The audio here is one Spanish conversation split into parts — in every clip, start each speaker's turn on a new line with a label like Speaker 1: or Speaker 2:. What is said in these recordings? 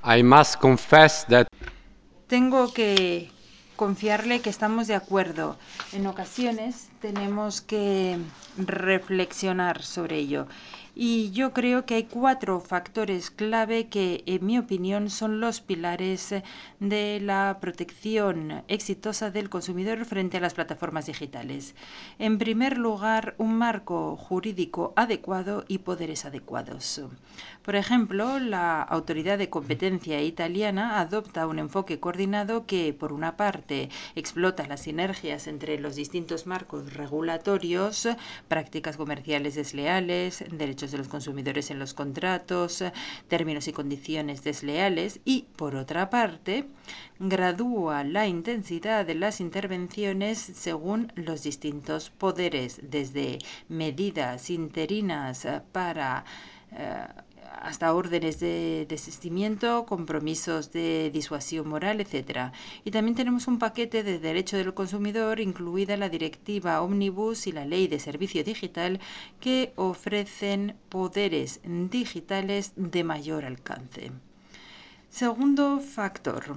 Speaker 1: I must confess that
Speaker 2: Tengo que confiarle que estamos de acuerdo. En ocasiones tenemos que reflexionar sobre ello. Y yo creo que hay 4 factores clave que, en mi opinión, son los pilares de la protección exitosa del consumidor frente a las plataformas digitales. En primer lugar, un marco jurídico adecuado y poderes adecuados. Por ejemplo, la Autoridad de Competencia italiana adopta un enfoque coordinado que, por una parte, explota las sinergias entre los distintos marcos regulatorios, prácticas comerciales desleales, derechos de los consumidores en los contratos, términos y condiciones desleales y, por otra parte, gradúa la intensidad de las intervenciones según los distintos poderes, desde medidas interinas para hasta órdenes de desistimiento, compromisos de disuasión moral, etc. Y también tenemos un paquete de derecho del consumidor, incluida la Directiva Omnibus y la Ley de Servicio Digital, que ofrecen poderes digitales de mayor alcance. Segundo factor.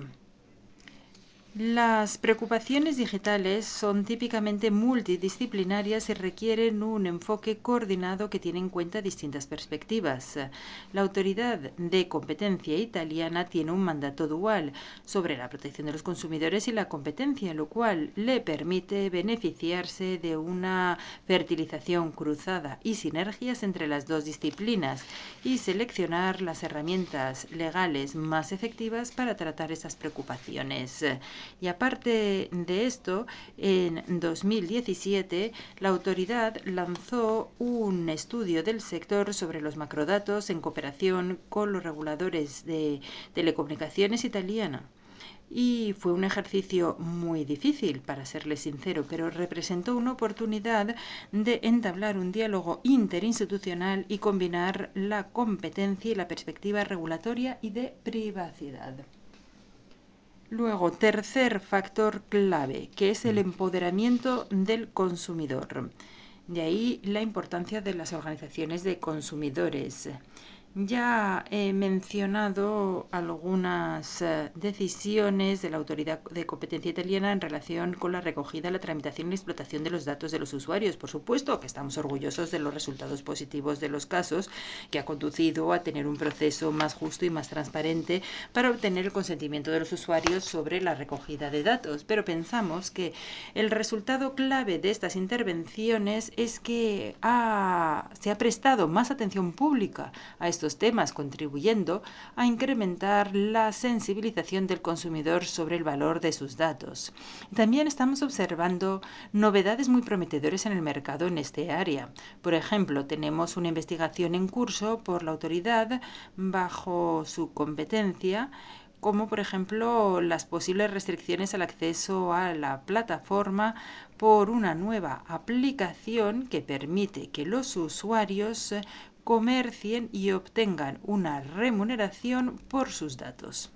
Speaker 2: Las preocupaciones digitales son típicamente multidisciplinarias y requieren un enfoque coordinado que tiene en cuenta distintas perspectivas. La Autoridad de Competencia italiana tiene un mandato dual sobre la protección de los consumidores y la competencia, lo cual le permite beneficiarse de una fertilización cruzada y sinergias entre las dos disciplinas y seleccionar las herramientas legales más efectivas para tratar esas preocupaciones. Y aparte de esto, en 2017 la autoridad lanzó un estudio del sector sobre los macrodatos en cooperación con los reguladores de telecomunicaciones italiana. Y fue un ejercicio muy difícil, para serle sincero, pero representó una oportunidad de entablar un diálogo interinstitucional y combinar la competencia y la perspectiva regulatoria y de privacidad. Luego, tercer factor clave, que es el empoderamiento del consumidor. De ahí la importancia de las organizaciones de consumidores. Ya he mencionado algunas decisiones de la Autoridad de Competencia Italiana en relación con la recogida, la tramitación y explotación de los datos de los usuarios. Por supuesto que estamos orgullosos de los resultados positivos de los casos, que ha conducido a tener un proceso más justo y más transparente para obtener el consentimiento de los usuarios sobre la recogida de datos. Pero pensamos que el resultado clave de estas intervenciones es que se ha prestado más atención pública a estos temas, contribuyendo a incrementar la sensibilización del consumidor sobre el valor de sus datos. También estamos observando novedades muy prometedoras en el mercado en este área. Por ejemplo, tenemos una investigación en curso por la autoridad bajo su competencia, como por ejemplo las posibles restricciones al acceso a la plataforma por una nueva aplicación que permite que los usuarios comercien y obtengan una remuneración por sus datos.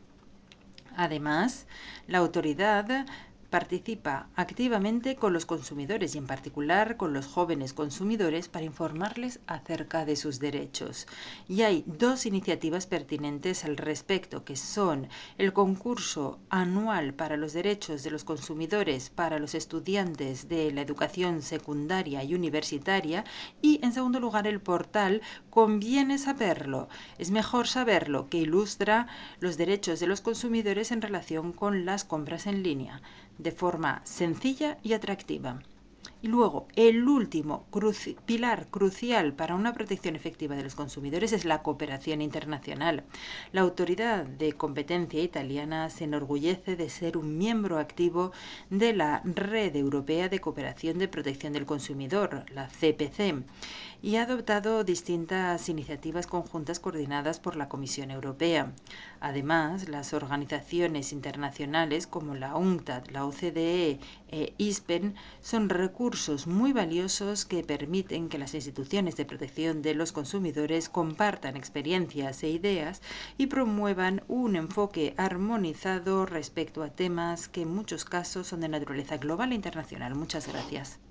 Speaker 2: Además, la autoridad participa activamente con los consumidores y en particular con los jóvenes consumidores para informarles acerca de sus derechos. Y hay 2 iniciativas pertinentes al respecto, que son el concurso anual para los derechos de los consumidores para los estudiantes de la educación secundaria y universitaria y, en segundo lugar, el portal Conviene saberlo. Es mejor saberlo, que ilustra los derechos de los consumidores en relación con las compras en línea, de forma sencilla y atractiva. Y luego, el último pilar crucial para una protección efectiva de los consumidores es la cooperación internacional. La Autoridad de Competencia italiana se enorgullece de ser un miembro activo de la Red Europea de Cooperación de Protección del Consumidor, la CPC, y ha adoptado distintas iniciativas conjuntas coordinadas por la Comisión Europea. Además, las organizaciones internacionales como la UNCTAD, la OCDE e ISPEN son recursos muy valiosos que permiten que las instituciones de protección de los consumidores compartan experiencias e ideas y promuevan un enfoque armonizado respecto a temas que en muchos casos son de naturaleza global e internacional. Muchas gracias.